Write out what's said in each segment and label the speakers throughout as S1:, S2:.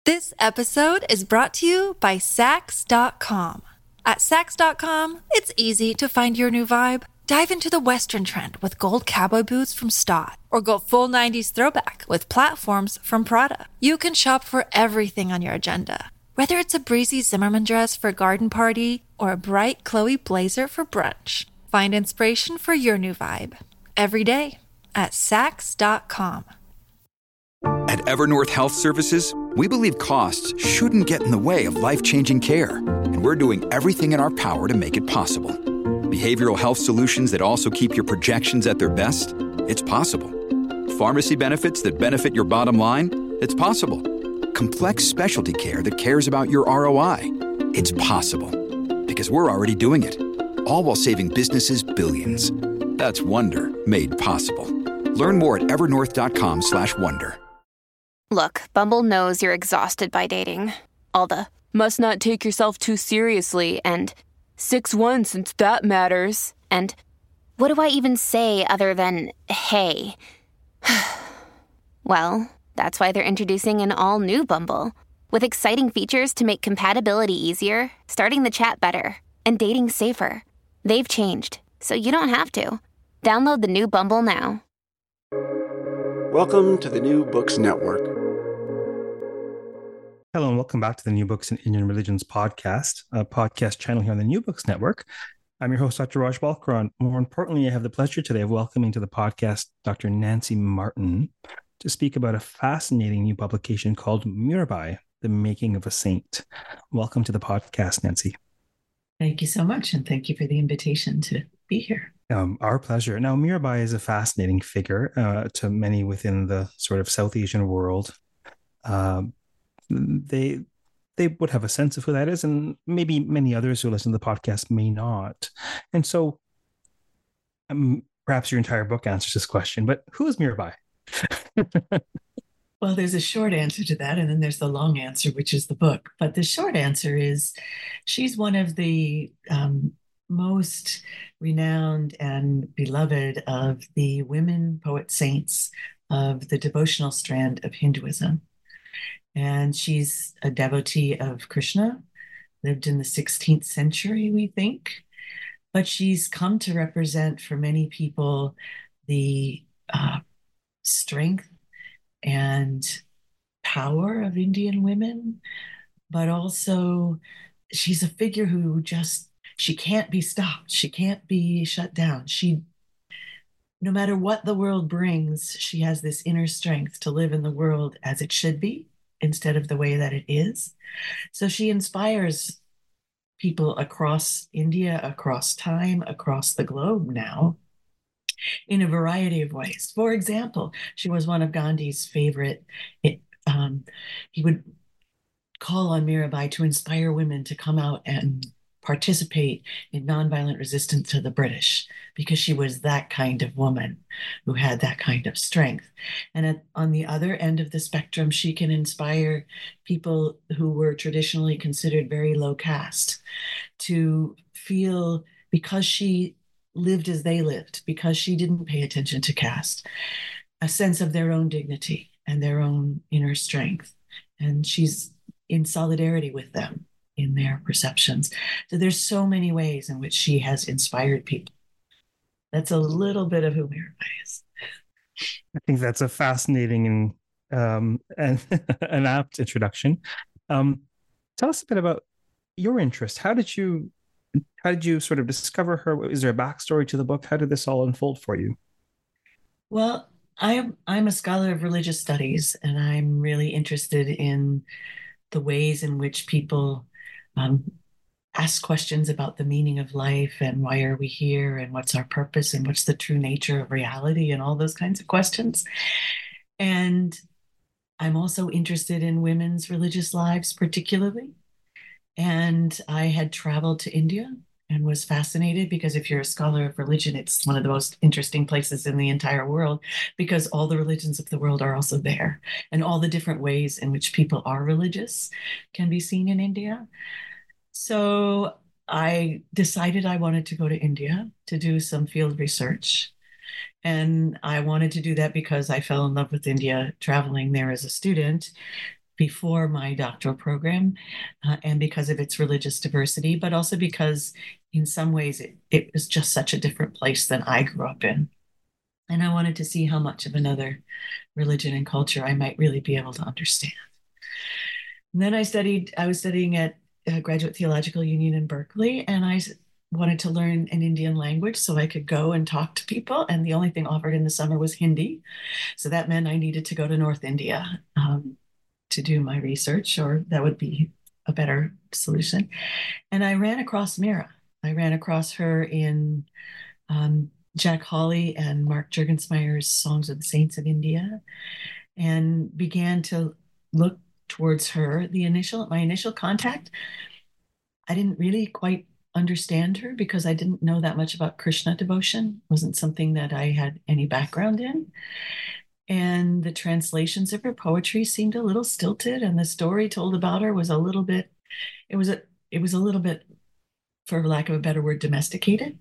S1: This episode is brought to you by Sax.com. At Sax.com, it's easy to find your new vibe. Dive into the Western trend with gold cowboy boots from Stott, or go full 90s throwback with platforms from Prada. You can shop for everything on your agenda, whether it's a breezy Zimmermann dress for a garden party or a bright Chloe blazer for brunch. Find inspiration for your new vibe every day at Sax.com.
S2: At Evernorth Health Services, we believe costs shouldn't get in the way of life-changing care, and we're doing everything in our power to make it possible. Behavioral health solutions that also keep your projections at their best? It's possible. Pharmacy benefits that benefit your bottom line? It's possible. Complex specialty care that cares about your ROI? It's possible. Because we're already doing it. All while saving businesses billions. That's Wonder made possible. Learn more at evernorth.com/wonder.
S3: Look, Bumble knows you're exhausted by dating. All the, must not take yourself too seriously, and 6'1" since that matters. And what do I even say other than, hey? Well, that's why they're introducing an all-new Bumble, with exciting features to make compatibility easier, starting the chat better, and dating safer. They've changed, so you don't have to. Download the new Bumble now.
S4: Welcome to the New Books Network.
S5: Hello and welcome back to the New Books in Indian Religions podcast, a podcast channel here on the New Books Network. I'm your host, Dr. Raj Balkaran. More importantly, I have the pleasure today of welcoming to the podcast Dr. Nancy Martin to speak about a fascinating new publication called Mirabai, The Making of a Saint. Welcome to the podcast, Nancy.
S6: Thank you so much, and thank you for the invitation to be here.
S5: Our pleasure. Now, Mirabai is a fascinating figure to many within the sort of South Asian world. They would have a sense of who that is, and maybe many others who listen to the podcast may not. And so perhaps your entire book answers this question, but who is Mirabai?
S6: Well, there's a short answer to that, and then there's the long answer, which is the book. But the short answer is she's one of the most renowned and beloved of the women poet saints of the devotional strand of Hinduism. And she's a devotee of Krishna, lived in the 16th century, we think. But she's come to represent for many people the strength and power of Indian women. But also she's a figure who she can't be stopped. She can't be shut down. No matter what the world brings, she has this inner strength to live in the world as it should be, instead of the way that it is. So she inspires people across India, across time, across the globe now, in a variety of ways. For example, she was one of Gandhi's favorite. He would call on Mirabai to inspire women to come out and participate in nonviolent resistance to the British, because she was that kind of woman who had that kind of strength. And on the other end of the spectrum, she can inspire people who were traditionally considered very low caste to feel, because she lived as they lived, because she didn't pay attention to caste, a sense of their own dignity and their own inner strength. And she's in solidarity with them in their perceptions. So there's so many ways in which she has inspired people. That's a little bit of who Mirabai is.
S5: I think that's a fascinating and an apt introduction. Tell us a bit about your interest. How did you sort of discover her? Is there a backstory to the book? How did this all unfold for you?
S6: Well, I'm a scholar of religious studies, and I'm really interested in the ways in which people ask questions about the meaning of life and why are we here and what's our purpose and what's the true nature of reality and all those kinds of questions. And I'm also interested in women's religious lives particularly. And I had traveled to India and was fascinated, because if you're a scholar of religion, it's one of the most interesting places in the entire world, because all the religions of the world are also there, and all the different ways in which people are religious can be seen in India. So I decided I wanted to go to India to do some field research. And I wanted to do that because I fell in love with India traveling there as a student. before my doctoral program, and because of its religious diversity, but also because in some ways it was just such a different place than I grew up in. And I wanted to see how much of another religion and culture I might really be able to understand. And then I was studying at Graduate Theological Union in Berkeley, and I wanted to learn an Indian language so I could go and talk to people. And the only thing offered in the summer was Hindi. So that meant I needed to go to North India to do my research, or that would be a better solution. And I ran across Mira. I ran across her in Jack Hawley and Mark Juergensmeyer's Songs of the Saints of India, and began to look towards her. My initial contact, I didn't really quite understand her because I didn't know that much about Krishna devotion. It wasn't something that I had any background in. And the translations of her poetry seemed a little stilted, and the story told about her was a little bit, it was a little bit, for lack of a better word, domesticated.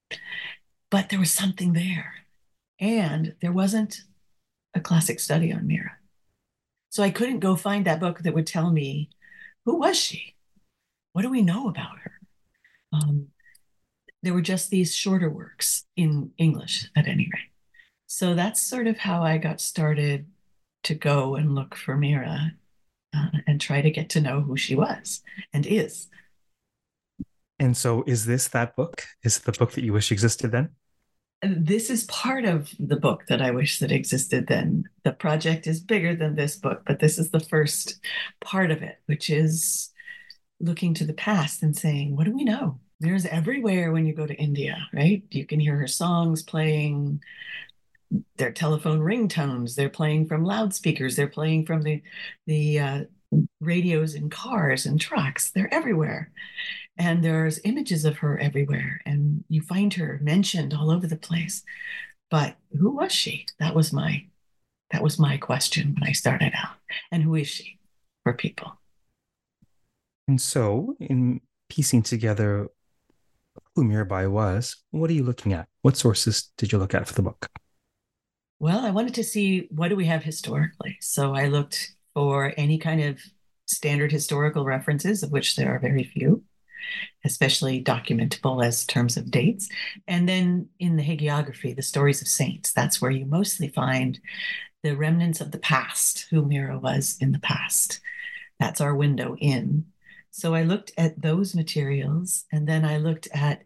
S6: But there was something there. And there wasn't a classic study on Mira. So I couldn't go find that book that would tell me, who was she? What do we know about her? There were just these shorter works in English, at any rate. So that's sort of how I got started to go and look for Mira and try to get to know who she was and is.
S5: And so is this that book? Is it the book that you wish existed then?
S6: This is part of the book that I wish that existed then. The project is bigger than this book, but this is the first part of it, which is looking to the past and saying, what do we know? Mira's everywhere when you go to India, right? You can hear her songs playing, their telephone ringtones, they're playing from loudspeakers, they're playing from the radios in cars and trucks. They're everywhere. And there's images of her everywhere. And you find her mentioned all over the place. But who was she? That was my question when I started out. And who is she for people?
S5: And so in piecing together who Mirabai was, what are you looking at? What sources did you look at for the book?
S6: Well, I wanted to see, what do we have historically? So I looked for any kind of standard historical references, of which there are very few, especially documentable as terms of dates. And then in the hagiography, the stories of saints, that's where you mostly find the remnants of the past, who Mira was in the past. That's our window in. So I looked at those materials, and then I looked at,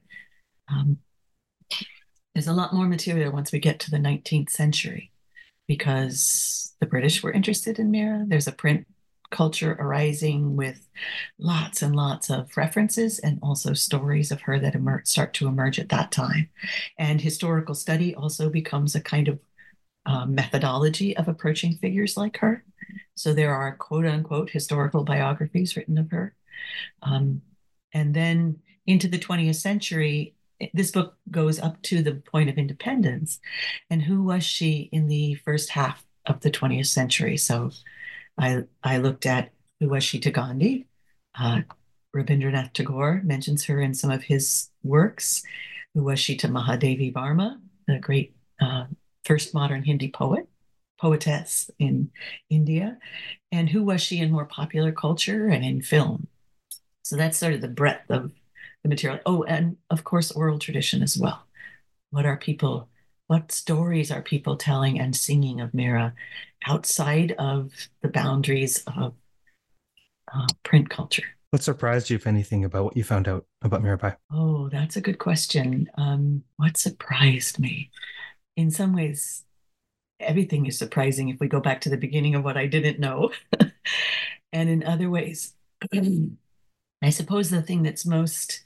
S6: there's a lot more material once we get to the 19th century, because the British were interested in Mira. There's a print culture arising with lots and lots of references and also stories of her that start to emerge at that time. And historical study also becomes a kind of methodology of approaching figures like her. So there are quote unquote historical biographies written of her. And then into the 20th century, this book goes up to the point of independence. And who was she in the first half of the 20th century? So I looked at, who was she to Gandhi? Rabindranath Tagore mentions her in some of his works. Who was she to Mahadevi Varma, the great first modern Hindi poetess in India? And who was she in more popular culture and in film? So that's sort of the breadth of the material. Oh, and of course, oral tradition as well. What stories are people telling and singing of Mira outside of the boundaries of print culture?
S5: What surprised you, if anything, about what you found out about Mirabai?
S6: Oh, that's a good question. What surprised me? In some ways, everything is surprising if we go back to the beginning of what I didn't know. And in other ways, I suppose the thing that's most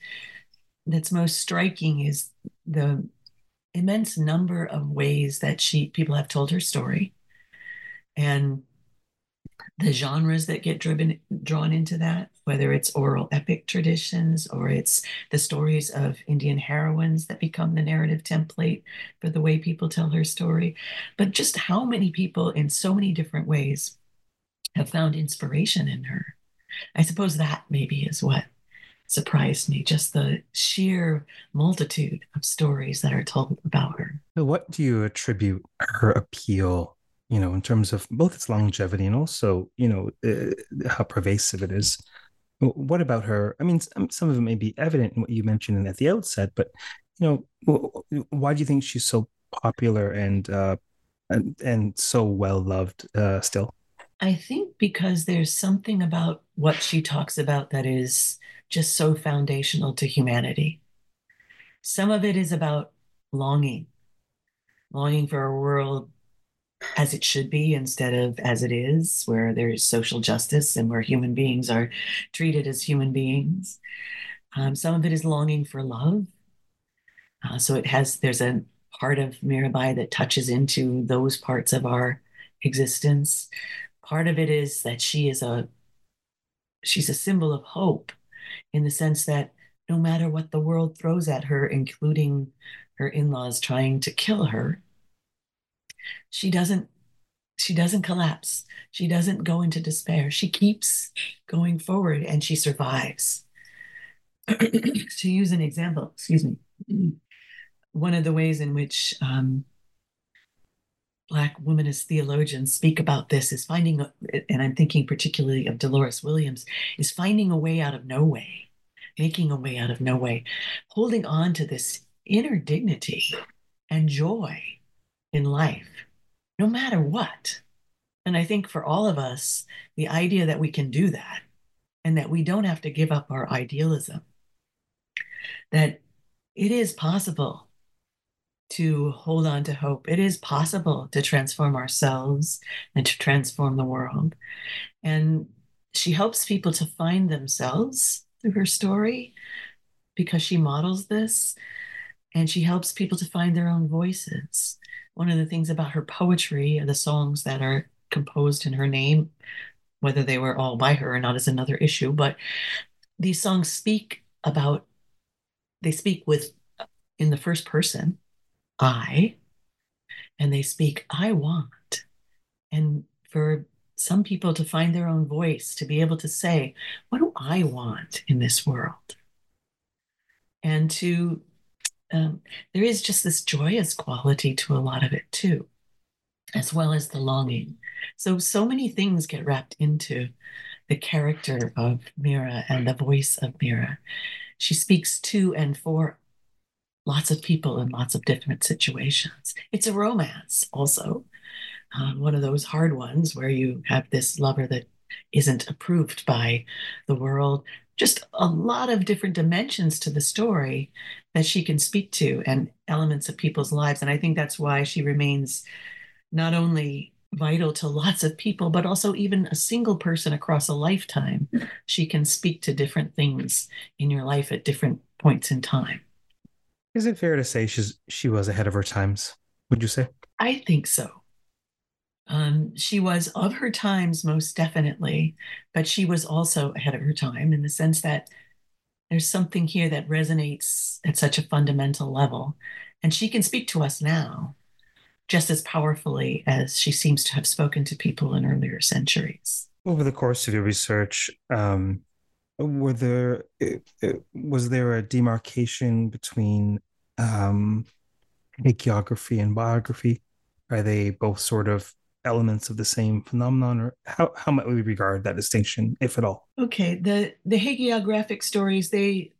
S6: striking is the immense number of ways that people have told her story, and the genres that get drawn into that, whether it's oral epic traditions or it's the stories of Indian heroines that become the narrative template for the way people tell her story. But just how many people in so many different ways have found inspiration in her. I suppose that maybe is what surprised me, just the sheer multitude of stories that are told about her.
S5: So what do you attribute her appeal in terms of both its longevity and also, how pervasive it is. What about her? I mean, some of it may be evident in what you mentioned at the outset, but why do you think she's so popular and so well loved still?
S6: I think because there's something about what she talks about that is just so foundational to humanity. Some of it is about longing, longing for a world as it should be instead of as it is, where there's social justice and where human beings are treated as human beings. Some of it is longing for love. So there's a part of Mirabai that touches into those parts of our existence. Part of it is that she's a symbol of hope in the sense that no matter what the world throws at her, including her in-laws trying to kill her, she doesn't collapse. She doesn't go into despair. She keeps going forward and she survives. To use an example, excuse me, one of the ways in which Black womanist theologians speak about this is and I'm thinking particularly of Dolores Williams, is finding a way out of no way, making a way out of no way, holding on to this inner dignity and joy in life, no matter what. And I think for all of us, the idea that we can do that and that we don't have to give up our idealism, that it is possible to hold on to hope. It is possible to transform ourselves and to transform the world. And she helps people to find themselves through her story because she models this, and she helps people to find their own voices. One of the things about her poetry are the songs that are composed in her name, whether they were all by her or not is another issue, but these songs speak with in the first person, I, and they speak, I want. And for some people to find their own voice, to be able to say, what do I want in this world? And there is just this joyous quality to a lot of it too, as well as the longing. So many things get wrapped into the character of Mira and the voice of Mira. She speaks to and for lots of people in lots of different situations. It's a romance also, one of those hard ones where you have this lover that isn't approved by the world. Just a lot of different dimensions to the story that she can speak to and elements of people's lives. And I think that's why she remains not only vital to lots of people, but also even a single person across a lifetime. She can speak to different things in your life at different points in time.
S5: Is it fair to say she was ahead of her times, would you say?
S6: I think so. She was of her times, most definitely, but she was also ahead of her time in the sense that there's something here that resonates at such a fundamental level. And she can speak to us now just as powerfully as she seems to have spoken to people in earlier centuries.
S5: Over the course of your research, was there a demarcation between hagiography and biography? Are they both sort of elements of the same phenomenon, or how might we regard that distinction, if at all?
S6: Okay, the hagiographic stories, they're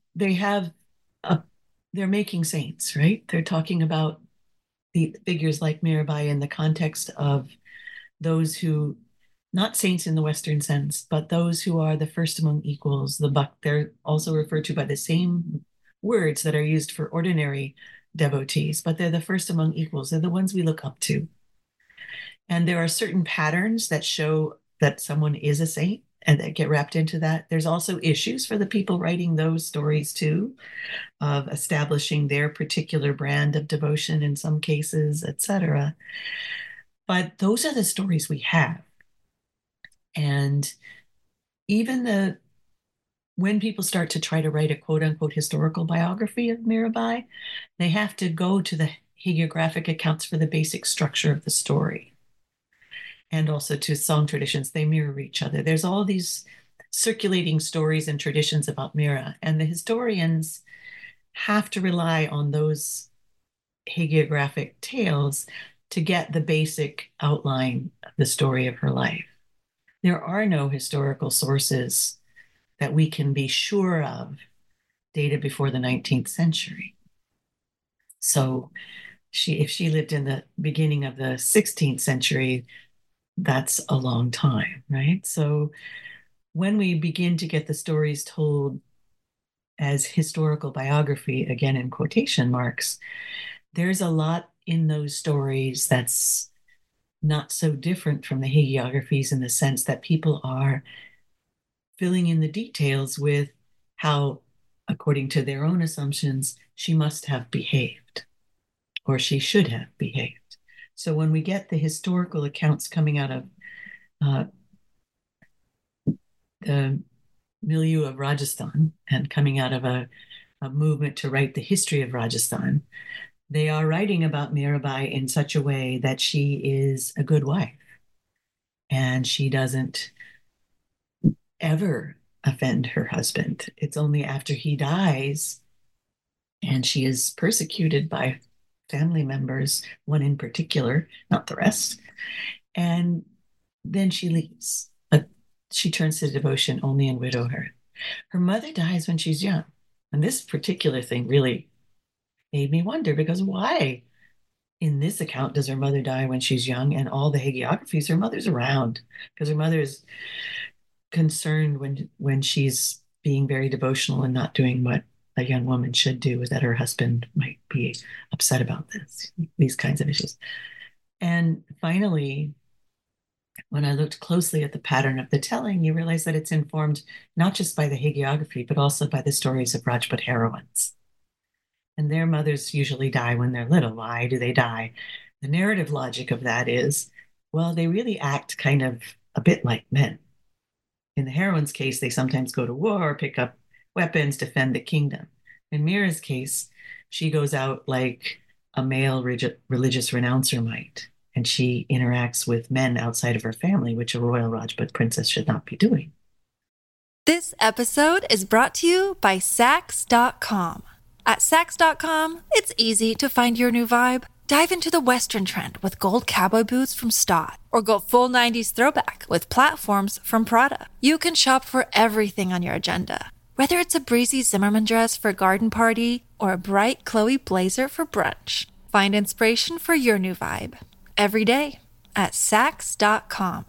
S6: making saints, right? They're talking about the figures like Mirabai in the context of those who, not saints in the Western sense, but those who are the first among equals, the buck. They're also referred to by the same words that are used for ordinary devotees, but they're the first among equals. They're the ones we look up to. And there are certain patterns that show that someone is a saint and that get wrapped into that. There's also issues for the people writing those stories too, of establishing their particular brand of devotion in some cases, etc. But those are the stories we have. And even when people start to try to write a quote unquote historical biography of Mirabai, they have to go to the hagiographic accounts for the basic structure of the story. And also to song traditions, they mirror each other. There's all these circulating stories and traditions about Mira, and the historians have to rely on those hagiographic tales to get the basic outline of the story of her life. There are no historical sources that we can be sure of dated before the 19th century. So if she lived in the beginning of the 16th century, that's a long time, right? So when we begin to get the stories told as historical biography, again in quotation marks, there's a lot in those stories that's not so different from the hagiographies in the sense that people are filling in the details with how, according to their own assumptions, she must have behaved or she should have behaved. So when we get the historical accounts coming out of the milieu of Rajasthan and coming out of a movement to write the history of Rajasthan, they are writing about Mirabai in such a way that she is a good wife and she doesn't ever offend her husband. It's only after he dies and she is persecuted by family members, one in particular, not the rest, and then she leaves. She turns to devotion only in widowhood. Her mother dies when she's young. And this particular thing really made me wonder, because why in this account does her mother die when she's young? And all the hagiographies, her mother's around, because her mother is concerned when she's being very devotional and not doing what a young woman should do, is that her husband might be upset about these kinds of issues. And finally, when I looked closely at the pattern of the telling, you realize that it's informed not just by the hagiography, but also by the stories of Rajput heroines. And their mothers usually die when they're little. Why do they die? The narrative logic of that is, well, they really act kind of a bit like men. In the heroine's case, they sometimes go to war, pick up weapons, defend the kingdom. In Mira's case, she goes out like a male religious renouncer might, and she interacts with men outside of her family, which a royal Rajput princess should not be doing.
S1: This episode is brought to you by Saks.com. At Saks.com, it's easy to find your new vibe. Dive into the Western trend with gold cowboy boots from Stott, or go full 90s throwback with platforms from Prada. You can shop for everything on your agenda, whether it's a breezy Zimmermann dress for a garden party or a bright Chloe blazer for brunch. Find inspiration for your new vibe every day at Saks.com.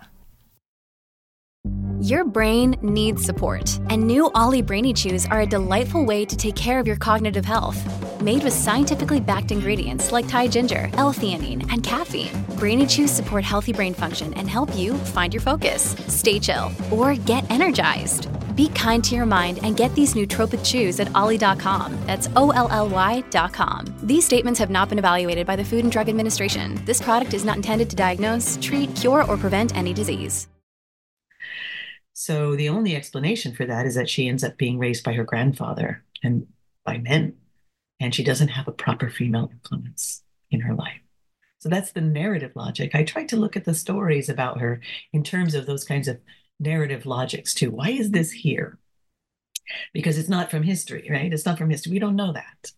S3: Your brain needs support, and new Ollie Brainy Chews are a delightful way to take care of your cognitive health. Made with scientifically backed ingredients like Thai ginger, L-theanine, and caffeine, Brainy Chews support healthy brain function and help you find your focus, stay chill, or get energized. Be kind to your mind and get these nootropic chews at ollie.com. That's OLLY.com. These statements have not been evaluated by the Food and Drug Administration. This product is not intended to diagnose, treat, cure, or prevent any disease.
S6: So the only explanation for that is that she ends up being raised by her grandfather and by men, and she doesn't have a proper female influence in her life. So that's the narrative logic. I tried to look at the stories about her in terms of those kinds of narrative logics too. Why is this here? Because it's not from history, right? It's not from history. We don't know that.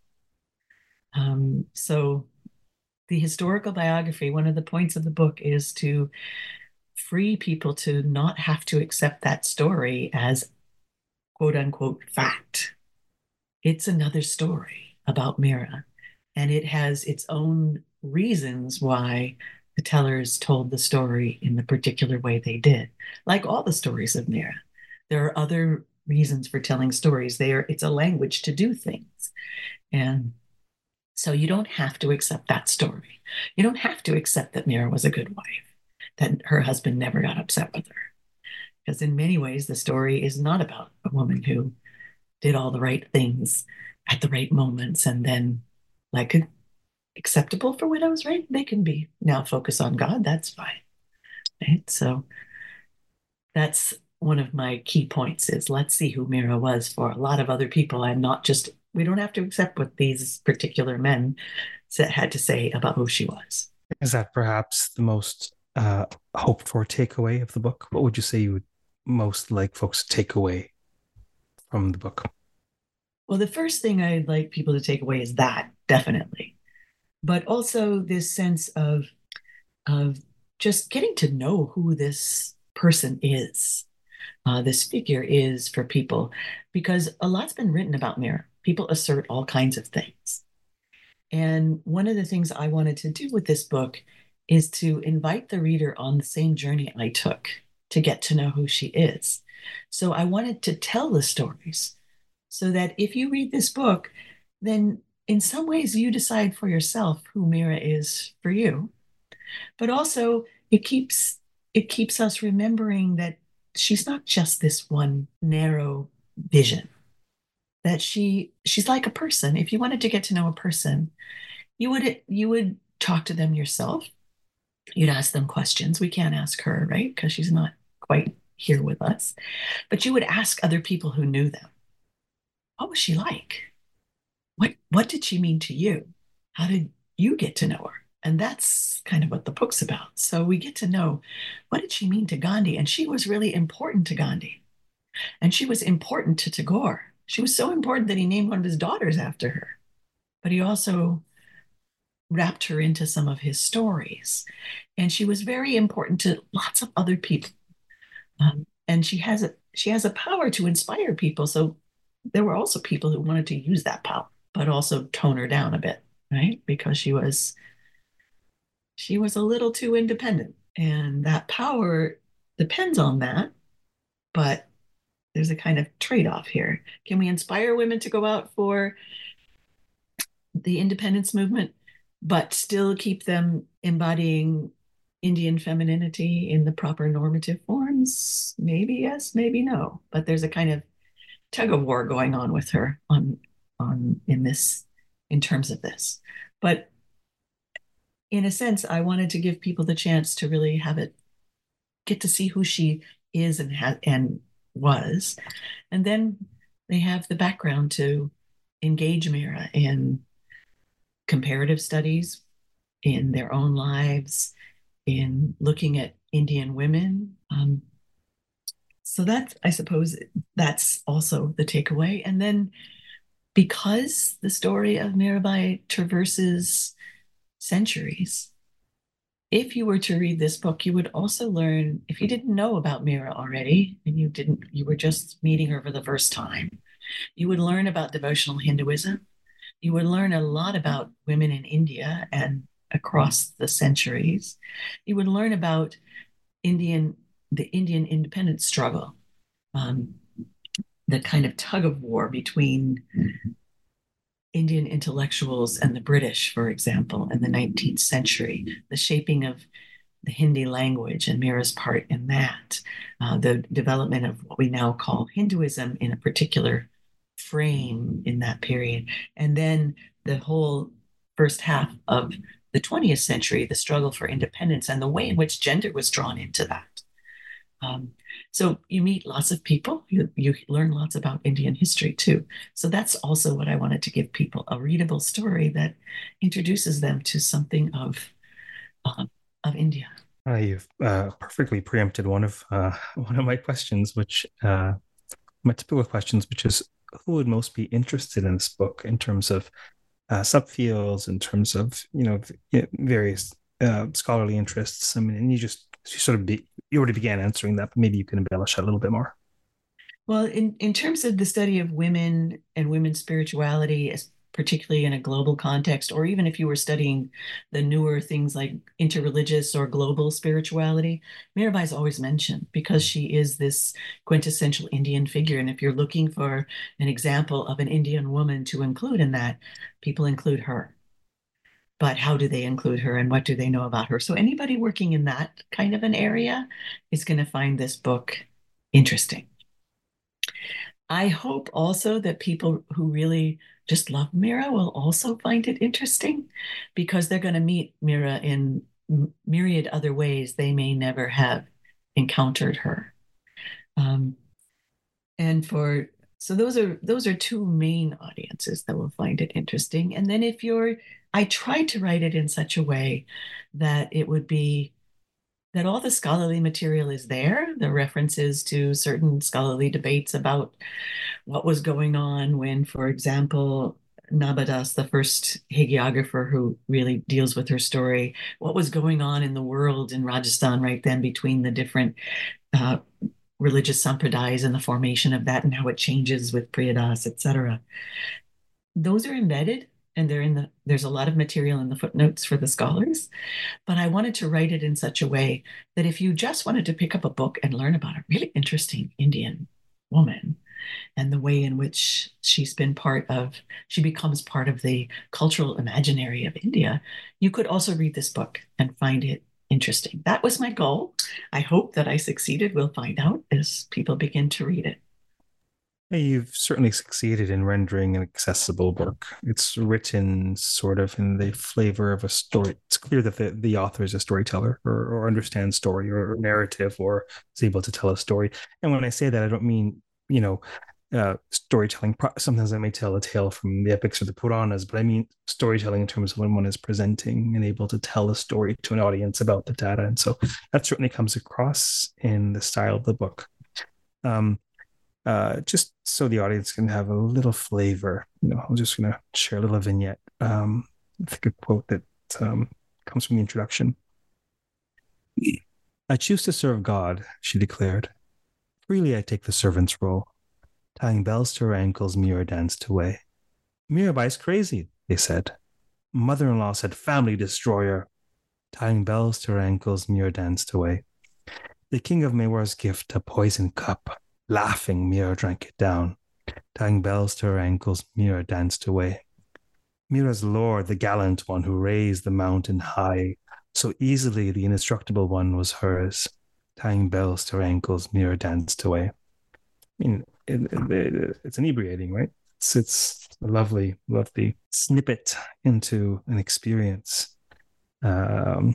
S6: So the historical biography, one of the points of the book is to free people to not have to accept that story as quote unquote fact. It's another story about Mira, and it has its own reasons why the tellers told the story in the particular way they did. Like all the stories of Mira, there are other reasons for telling stories. It's a language to do things. And so you don't have to accept that story. You don't have to accept that Mira was a good wife, that her husband never got upset with her. Because in many ways, the story is not about a woman who did all the right things at the right moments and then, like, acceptable for widows, right? They can be now focus on God. That's fine, right? So that's one of my key points is let's see who Mira was for a lot of other people and not just, we don't have to accept what these particular men had to say about who she was.
S5: Is that perhaps the most hoped for takeaway of the book? What would you say you would most like folks to take away from the book?
S6: Well, the first thing I'd like people to take away is that, definitely. But also this sense of of just getting to know who this person is, this figure is for people, because a lot's been written about Mira. People assert all kinds of things. And one of the things I wanted to do with this book is to invite the reader on the same journey I took to get to know who she is. So I wanted to tell the stories so that if you read this book, then in some ways you decide for yourself who Mira is for you. But also it keeps us remembering that she's not just this one narrow vision, that she's like a person. If you wanted to get to know a person, you would talk to them yourself. You'd ask them questions. We can't ask her, right? Because she's not quite here with us. But you would ask other people who knew them. What was she like? What did she mean to you? How did you get to know her? And that's kind of what the book's about. So we get to know, what did she mean to Gandhi? And she was really important to Gandhi. And she was important to Tagore. She was so important that he named one of his daughters after her. But he also wrapped her into some of his stories. And she was very important to lots of other people. And she has a power to inspire people. So there were also people who wanted to use that power, but also tone her down a bit, right? Because she was a little too independent. And that power depends on that. But there's a kind of trade-off here. Can we inspire women to go out for the independence movement, but still keep them embodying Indian femininity in the proper normative forms? Maybe yes, maybe no. But there's a kind of tug of war going on with her in terms of this. But in a sense, I wanted to give people the chance to really get to see who she is and was. And then they have the background to engage Mira in comparative studies, in their own lives, in looking at Indian women. So I suppose that's also the takeaway. And then because the story of Mirabai traverses centuries, if you were to read this book, you would also learn, if you didn't know about Mira already, and you were just meeting her for the first time, you would learn about devotional Hinduism. You would learn a lot about women in India and across the centuries. You would learn about the Indian independence struggle, the kind of tug of war between Indian intellectuals and the British, for example, in the 19th century, the shaping of the Hindi language and Mira's part in that, the development of what we now call Hinduism in a particular frame in that period, and then the whole first half of the 20th century, the struggle for independence and the way in which gender was drawn into that. So you meet lots of people, you learn lots about Indian history too. So that's also what I wanted to give people, a readable story that introduces them to something of India.
S5: You've perfectly preempted one of my questions, which my typical questions, which is who would most be interested in this book in terms of subfields, in terms of various scholarly interests. I mean, and you already began answering that, but maybe you can embellish a little bit more.
S6: Well, in terms of the study of women and women's spirituality, particularly in a global context, or even if you were studying the newer things like interreligious or global spirituality, Mirabai is always mentioned because she is this quintessential Indian figure. And if you're looking for an example of an Indian woman to include in that, people include her. But how do they include her and what do they know about her? So anybody working in that kind of an area is going to find this book interesting. I hope also that people who really just love Mira will also find it interesting, because they're going to meet Mira in myriad other ways they may never have encountered her. So those are two main audiences that will find it interesting. And then I tried to write it in such a way that it would be that all the scholarly material is there, the references to certain scholarly debates about what was going on when, for example, Nabadas, the first hagiographer who really deals with her story, what was going on in the world in Rajasthan right then between the different uh, religious sampradayas and the formation of that and how it changes with Priyadas, etc. Those are embedded and there's a lot of material in the footnotes for the scholars, but I wanted to write it in such a way that if you just wanted to pick up a book and learn about a really interesting Indian woman and the way in which she becomes part of the cultural imaginary of India, you could also read this book and find it interesting. That was my goal. I hope that I succeeded. We'll find out as people begin to read it.
S5: You've certainly succeeded in rendering an accessible book. It's written sort of in the flavor of a story. It's clear that the author is a storyteller or understands story or narrative or is able to tell a story. And when I say that, I don't mean, storytelling. Sometimes I may tell a tale from the epics or the Puranas, but I mean storytelling in terms of when one is presenting and able to tell a story to an audience about the data. And so that certainly comes across in the style of the book. Just so the audience can have a little flavor, I'm just going to share a little vignette. I think a quote that comes from the introduction. "I choose to serve God," she declared. "Freely I take the servant's role." Tying bells to her ankles, Mira danced away. "Mirabai's crazy," they said. Mother-in-law said, "Family destroyer." Tying bells to her ankles, Mira danced away. The king of Mewar's gift, a poison cup. Laughing, Mira drank it down. Tying bells to her ankles, Mira danced away. Mira's lord, the gallant one who raised the mountain high, so easily the indestructible one was hers. Tying bells to her ankles, Mira danced away. I mean, it's inebriating, right? It's a lovely, lovely snippet into an experience. I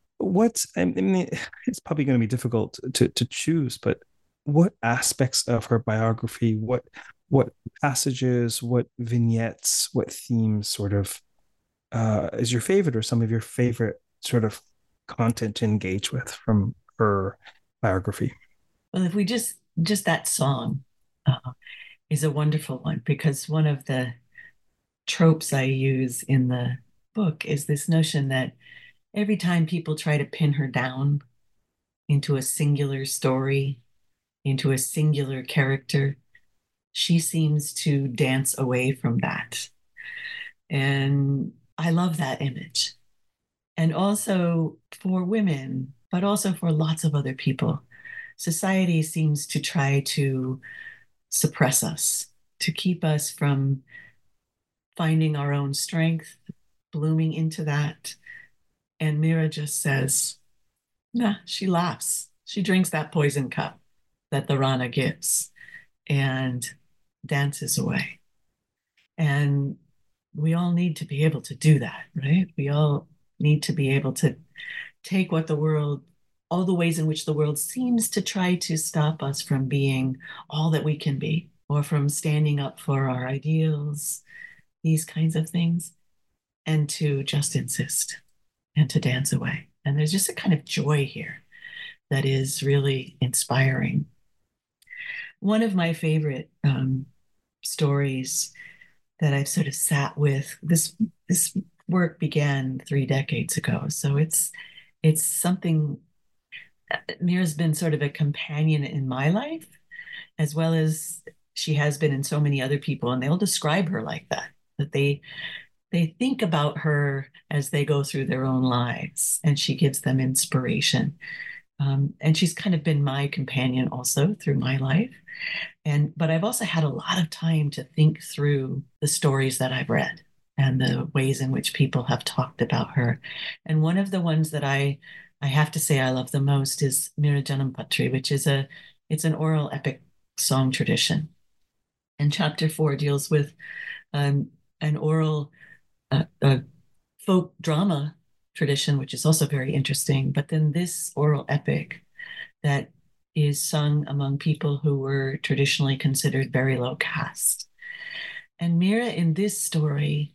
S5: mean, it's probably going to be difficult to choose, but what aspects of her biography, what passages, what vignettes, what themes sort of is your favorite or some of your favorite sort of content to engage with from her biography?
S6: Well, if we just that song is a wonderful one, because one of the tropes I use in the book is this notion that every time people try to pin her down into a singular story, into a singular character, she seems to dance away from that. And I love that image. And also for women, but also for lots of other people, society seems to try to suppress us, to keep us from finding our own strength, blooming into that. And Mira just says, nah, she laughs. She drinks that poison cup that the Rana gives and dances away. And we all need to be able to do that, right? We all need to be able to take what the world, all the ways in which the world seems to try to stop us from being all that we can be, or from standing up for our ideals, these kinds of things, and to just insist and to dance away. And there's just a kind of joy here that is really inspiring. One of my favorite stories that I've sort of sat with, this work began 3 decades ago, so it's something. Mira's been sort of a companion in my life, as well as she has been in so many other people, and they'll describe her like that they think about her as they go through their own lives, and she gives them inspiration. And she's kind of been my companion also through my life. But I've also had a lot of time to think through the stories that I've read and the ways in which people have talked about her. And one of the ones that I have to say I love the most is Mira Janam Patri, which is it's an oral epic song tradition. And chapter 4 deals with an oral folk drama tradition, which is also very interesting. But then this oral epic that is sung among people who were traditionally considered very low caste. And Mira in this story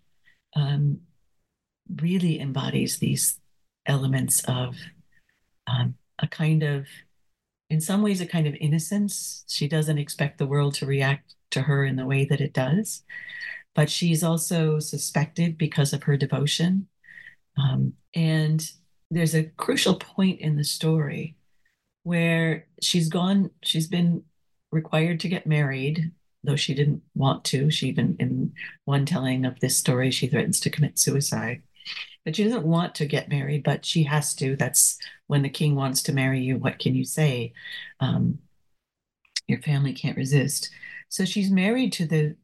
S6: really embodies these elements of a kind of, in some ways, a kind of innocence. She doesn't expect the world to react to her in the way that it does. but she's also suspected because of her devotion. And there's a crucial point in the story where she's been required to get married, though she didn't want to. She even, in one telling of this story, she threatens to commit suicide. But she doesn't want to get married, but she has to. That's when the king wants to marry you. What can you say? Your family can't resist. So she's married to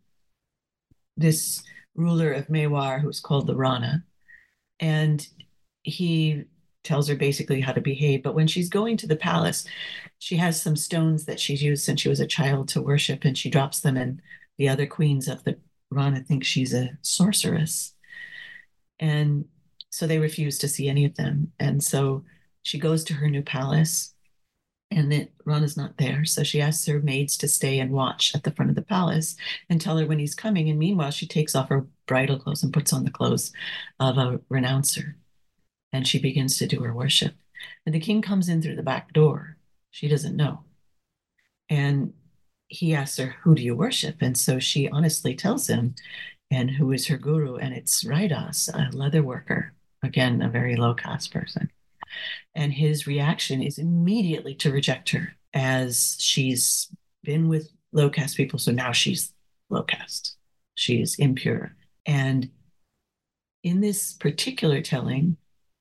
S6: this ruler of Mewar who's called the Rana. And he tells her basically how to behave. But when she's going to the palace, she has some stones that she's used since she was a child to worship, and she drops them, and the other queens of the Rana think she's a sorceress. And so they refuse to see any of them. And so she goes to her new palace, and then Rana's not there. So she asks her maids to stay and watch at the front of the palace and tell her when he's coming. And meanwhile, she takes off her bridal clothes and puts on the clothes of a renouncer. And she begins to do her worship. And the king comes in through the back door. She doesn't know. And he asks her, who do you worship? And so she honestly tells him, and who is her guru. And it's Raidas, a leather worker, again, a very low caste person. And his reaction is immediately to reject her, as she's been with low caste people. So now she's low caste. She is impure. And in this particular telling,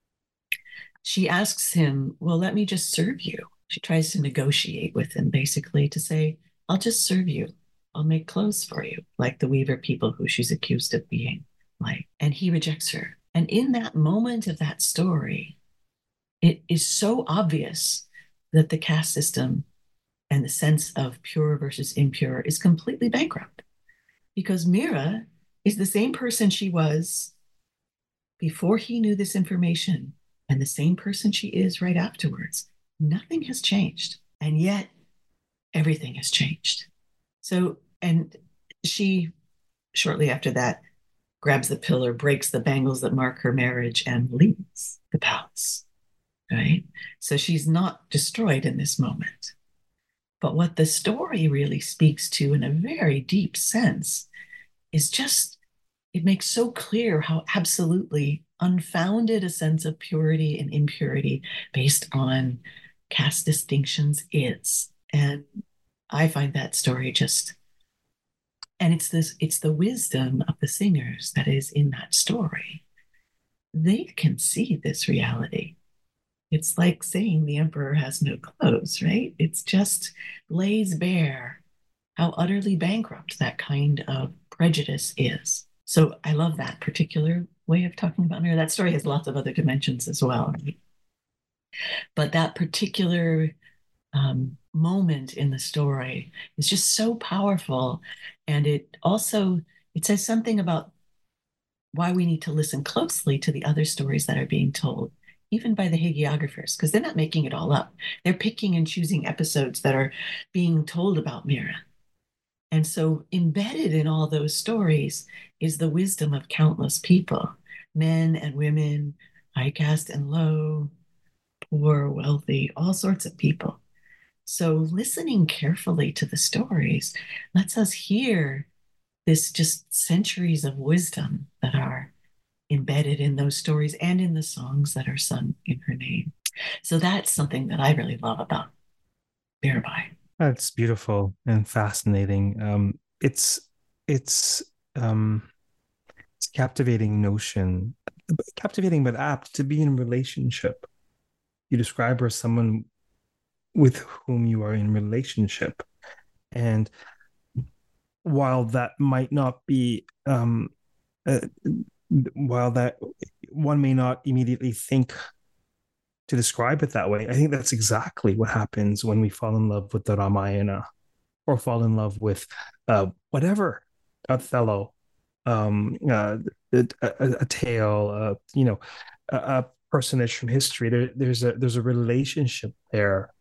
S6: she asks him, well, let me just serve you. She tries to negotiate with him, basically, to say, I'll just serve you. I'll make clothes for you, like the weaver people who she's accused of being like. And he rejects her. And in that moment of that story, it is so obvious that the caste system and the sense of pure versus impure is completely bankrupt, because Mira is the same person she was before he knew this information and the same person she is right afterwards. Nothing has changed. And yet everything has changed. So, and she, shortly after that, grabs the pillar, breaks the bangles that mark her marriage, and leaves the palace, right? So she's not destroyed in this moment. But what the story really speaks to in a very deep sense is just, it makes so clear how absolutely unfounded a sense of purity and impurity based on caste distinctions is. And I find that story just, and it's the wisdom of the singers that is in that story. They can see this reality. It's like saying the emperor has no clothes, right? It's just lays bare how utterly bankrupt that kind of prejudice is. So I love that particular way of talking about Mira. That story has lots of other dimensions as well. Right? But that particular moment in the story is just so powerful. And it says something about why we need to listen closely to the other stories that are being told, even by the hagiographers, because they're not making it all up. They're picking and choosing episodes that are being told about Mira. And so embedded in all those stories is the wisdom of countless people, men and women, high caste and low, poor, wealthy, all sorts of people. So listening carefully to the stories lets us hear this just centuries of wisdom that are embedded in those stories and in the songs that are sung in her name. So that's something that I really love about Mirabai.
S5: That's beautiful and fascinating. It's a captivating notion, captivating but apt to be in a relationship. You describe her as someone with whom you are in relationship, and while that might not be, while that one may not immediately think to describe it that way, I think that's exactly what happens when we fall in love with the Ramayana or fall in love with whatever, Othello, a tale, a personage from history. There's a relationship there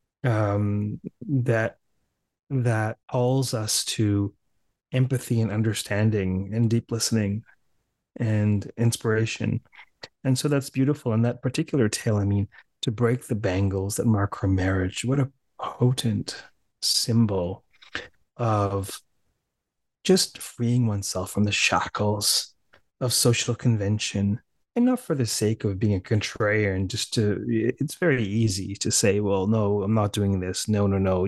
S5: that calls us to empathy and understanding and deep listening and inspiration. And so that's beautiful. And that particular tale, I mean, to break the bangles that mark her marriage, what a potent symbol of just freeing oneself from the shackles of social convention, and not for the sake of being a contrarian, just to, it's very easy to say, well, no, I'm not doing this. No, no, no.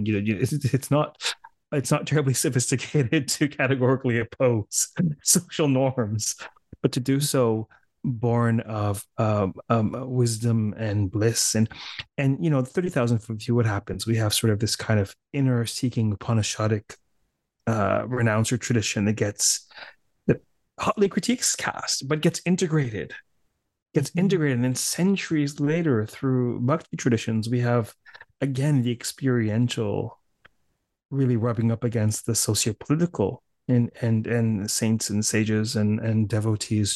S5: It's not terribly sophisticated to categorically oppose social norms, but to do so born of wisdom and bliss. And 30,000 foot view, what happens? We have sort of this kind of inner seeking Upanishadic renouncer tradition that hotly critiques caste, but gets integrated. And then centuries later, through bhakti traditions, we have again the experiential really rubbing up against the socio-political, and saints and sages and devotees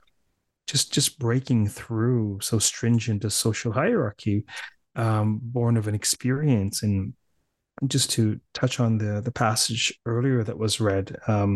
S5: just breaking through so stringent a social hierarchy, born of an experience. And just to touch on the passage earlier that was read,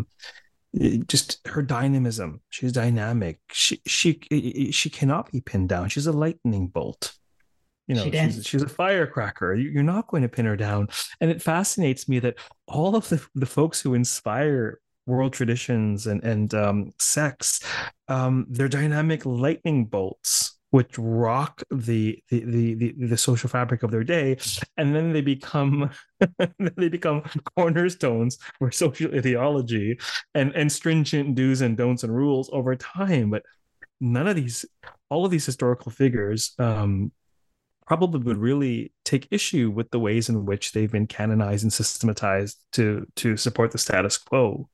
S5: just her dynamism. She's dynamic. She cannot be pinned down. She's a lightning bolt. She's a firecracker. You're not going to pin her down. And it fascinates me that all of the folks who inspire world traditions and sects, they're dynamic lightning bolts which rock the social fabric of their day, and then they become cornerstones for social ideology and stringent do's and don'ts and rules over time. But all of these historical figures probably would really take issue with the ways in which they've been canonized and systematized to support the status quo.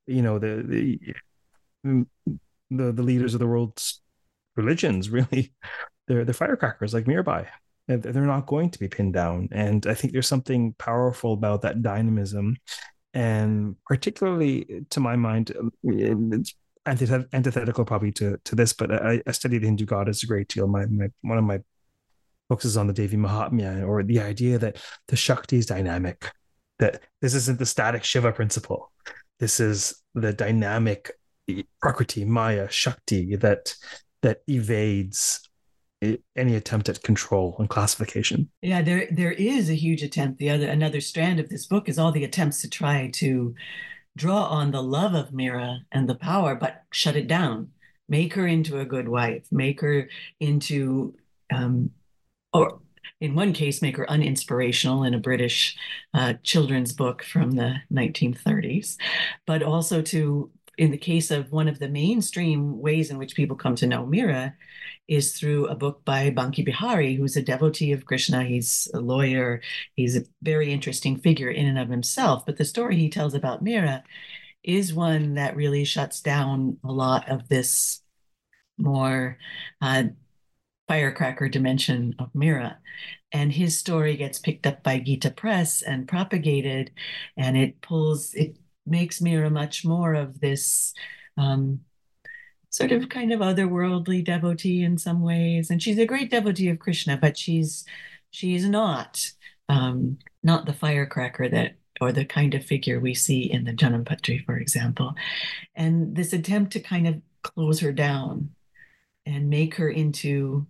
S5: The leaders of the world's religions, really, they're firecrackers like Mirabai. They're not going to be pinned down. And I think there's something powerful about that dynamism. And particularly, to my mind, it's antithetical probably to this, but I study the Hindu goddess a great deal. One of my focuses on the Devi Mahatmya, or the idea that the Shakti is dynamic, that this isn't the static Shiva principle. This is the dynamic Prakriti, Maya, Shakti that evades any attempt at control and classification.
S6: Yeah, there is a huge attempt. Another strand of this book is all the attempts to try to draw on the love of Mira and the power, but shut it down. Make her into a good wife. Make her into or in one case, make her uninspirational in a British children's book from the 1930s, but also in the case of one of the mainstream ways in which people come to know Mira is through a book by Banki Bihari, who's a devotee of Krishna. He's a lawyer. He's a very interesting figure in and of himself. But the story he tells about Mira is one that really shuts down a lot of this more firecracker dimension of Mira. And his story gets picked up by Gita Press and propagated, and it makes Mira much more of this sort of kind of otherworldly devotee in some ways. And she's a great devotee of Krishna, but she's not the firecracker or the kind of figure we see in the Janam-Patri, for example. And this attempt to kind of close her down and make her into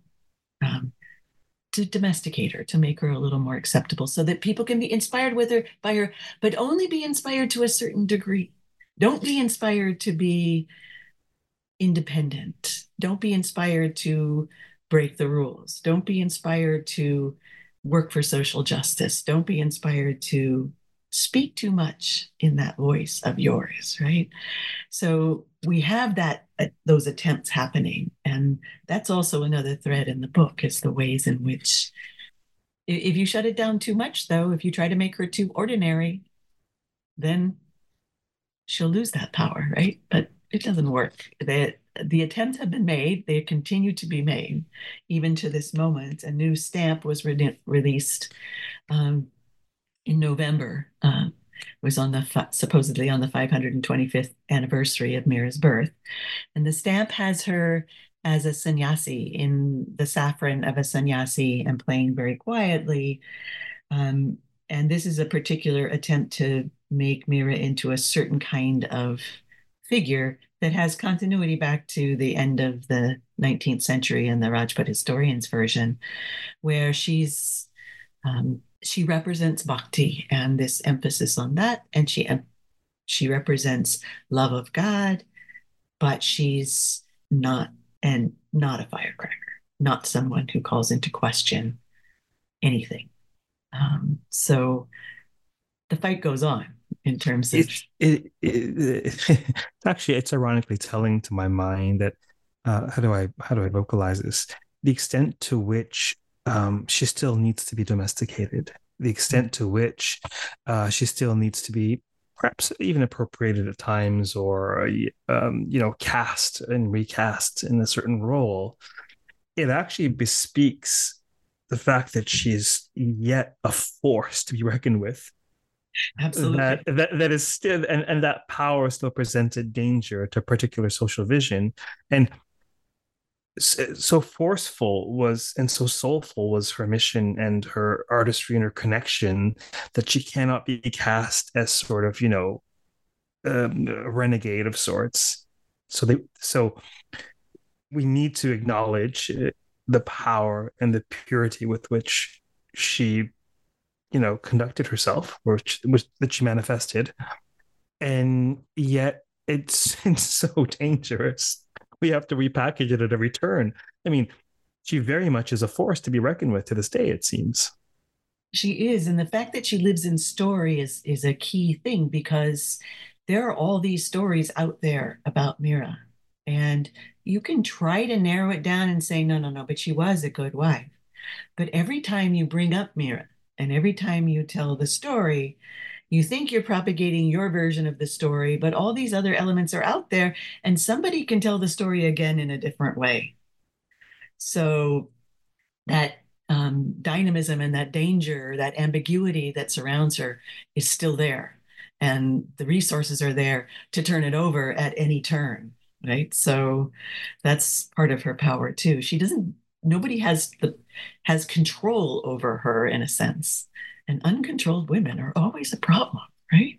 S6: to domesticate her, to make her a little more acceptable so that people can be inspired by her, but only be inspired to a certain degree. Don't be inspired to be independent. Don't be inspired to break the rules. Don't be inspired to work for social justice. Don't be inspired to speak too much in that voice of yours, right? So we have those attempts happening. And that's also another thread in the book, is the ways in which, if you shut it down too much, though, if you try to make her too ordinary, then she'll lose that power, right? But it doesn't work. The attempts have been made. They continue to be made, even to this moment. A new stamp was released in November. Was supposedly on the 525th anniversary of Mira's birth. And the stamp has her as a sannyasi in the saffron of a sannyasi and playing very quietly. And this is a particular attempt to make Mira into a certain kind of figure that has continuity back to the end of the 19th century in the Rajput historian's version, where she represents bhakti and this emphasis on that, and she She represents love of God, but she's not a firecracker, not someone who calls into question anything. So the fight goes on in terms of
S5: Actually, it's ironically telling to my mind that how do I vocalize this? The extent to which she still needs to be domesticated, the extent to which she still needs to be perhaps even appropriated at times, or cast and recast in a certain role. It actually bespeaks the fact that she's yet a force to be reckoned with,
S6: absolutely.
S5: that is still, and that power still presents a danger to a particular social vision. And so forceful was and so soulful was her mission and her artistry and her connection, that she cannot be cast as sort of a renegade of sorts. So we need to acknowledge the power and the purity with which she conducted herself, or that she manifested. And yet it's so dangerous. We have to repackage it at every turn. I mean, she very much is a force to be reckoned with to this day, it seems.
S6: She is. And the fact that she lives in story is a key thing, because there are all these stories out there about Mira. And you can try to narrow it down and say, no, no, no, but she was a good wife. But every time you bring up Mira and every time you tell the story, you think you're propagating your version of the story, but all these other elements are out there, and somebody can tell the story again in a different way. So that dynamism and that danger, that ambiguity that surrounds her is still there. And the resources are there to turn it over at any turn, right? So that's part of her power too. Nobody has control over her in a sense. And uncontrolled women are always a problem, right?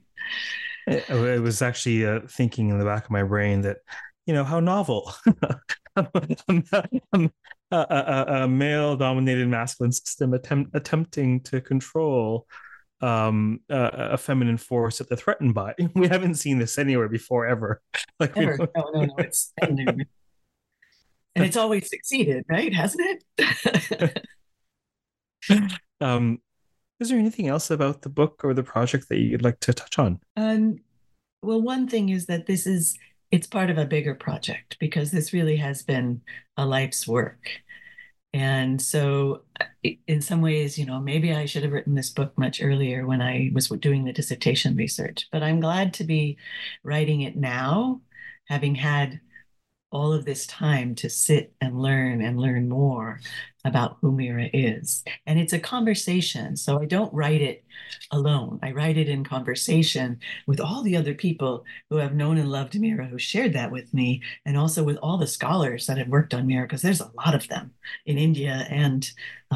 S5: I was actually thinking in the back of my brain that, how novel. A male-dominated masculine system attempting to control a feminine force that they're threatened by. We haven't seen this anywhere before, ever. Like,
S6: Ever. No, no, no. It's and it's always succeeded, right? Hasn't it?
S5: um, is there anything else about the book or the project that you'd like to touch on?
S6: Well, one thing is that it's part of a bigger project, because this really has been a life's work. And so in some ways, maybe I should have written this book much earlier when I was doing the dissertation research, but I'm glad to be writing it now, having had all of this time to sit and learn more about who Mira is. And it's a conversation. So I don't write it alone. I write it in conversation with all the other people who have known and loved Mira, who shared that with me, and also with all the scholars that have worked on Mira, because there's a lot of them in India and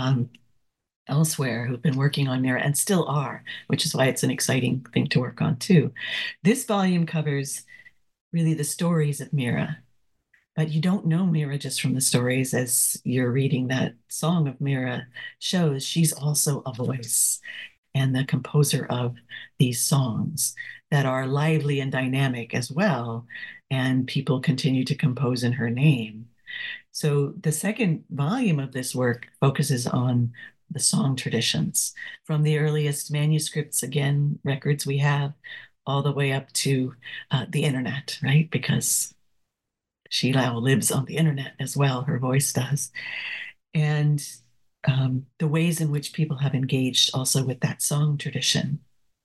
S6: elsewhere who've been working on Mira and still are, which is why it's an exciting thing to work on too. This volume covers really the stories of Mira. But you don't know Mira just from the stories. As you're reading that song of Mira shows, she's also a voice and the composer of these songs that are lively and dynamic as well. And people continue to compose in her name. So the second volume of this work focuses on the song traditions from the earliest manuscripts, again, records we have, all the way up to the internet, right? Because she now lives on the internet as well, her voice does. And the ways in which people have engaged also with that song tradition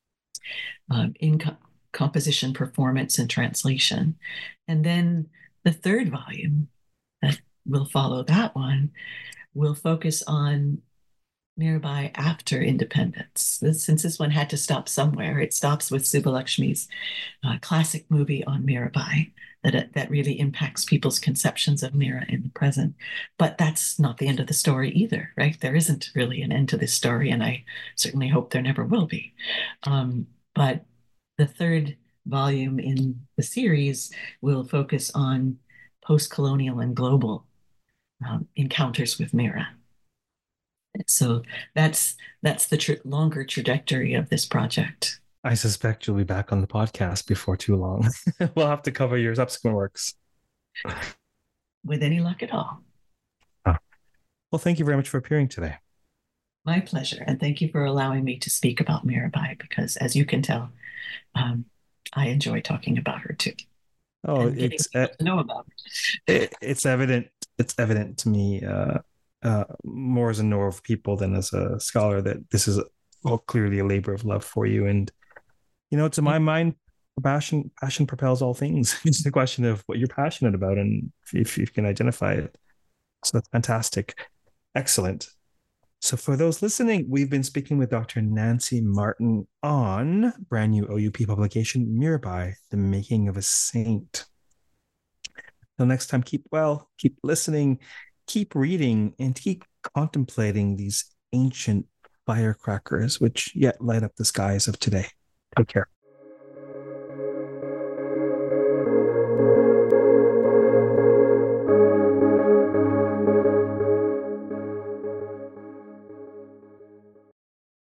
S6: in composition, performance, and translation. And then the third volume that will follow that one will focus on Mirabai after independence. Since this one had to stop somewhere, it stops with Subbulakshmi's classic movie on Mirabai that really impacts people's conceptions of Mira in the present. But that's not the end of the story either, right? There isn't really an end to this story, and I certainly hope there never will be. But the third volume in the series will focus on post-colonial and global encounters with Mira. So that's the longer trajectory of this project.
S5: I suspect you'll be back on the podcast before too long. We'll have to cover your subsequent works.
S6: With any luck at all.
S5: Oh. Well, thank you very much for appearing today.
S6: My pleasure. And thank you for allowing me to speak about Mirabai, because as you can tell, I enjoy talking about her too.
S5: Oh,
S6: it's to know about
S5: it's evident. It's evident to me, more as a knower of people than as a scholar, that this is clearly a labor of love for you. And to my mind, passion propels all things. It's a question of what you're passionate about, and if you can identify it. So that's fantastic, excellent. So for those listening, we've been speaking with Dr. Nancy Martin on brand new OUP publication, Mirabai, The Making of a Saint. Till next time, keep well, keep listening, keep reading, and keep contemplating these ancient firecrackers which yet light up the skies of today. Take care.